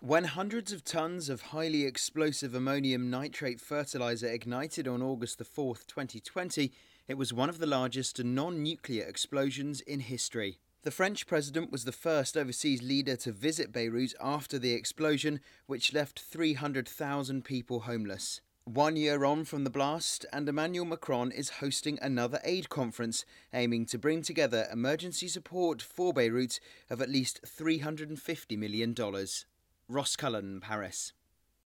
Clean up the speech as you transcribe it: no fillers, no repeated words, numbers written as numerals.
When hundreds of tons of highly explosive ammonium nitrate fertilizer ignited on August the 4th, 2020, it was one of the largest non-nuclear explosions in history. The French president was the first overseas leader to visit Beirut after the explosion, which left 300,000 people homeless. 1 year on from the blast, and Emmanuel Macron is hosting another aid conference, aiming to bring together emergency support for Beirut of at least $350 million. Ross Cullen, Paris.